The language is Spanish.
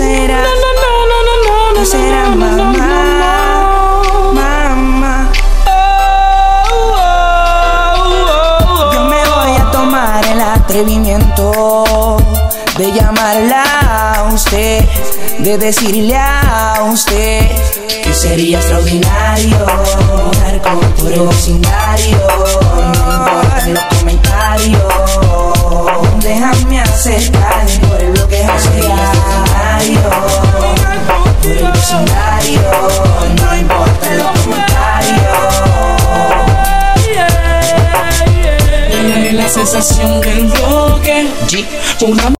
será? ¿Qué será, mamá? Mamá. Yo me voy a tomar el atrevimiento de llamarla a usted, de decirle a usted que sería extraordinario estar por el vecindario. No importan los comentarios, déjame acercarme por lo que es extraordinario. Por el vecindario, no importan los comentarios. La sensación del bloque, una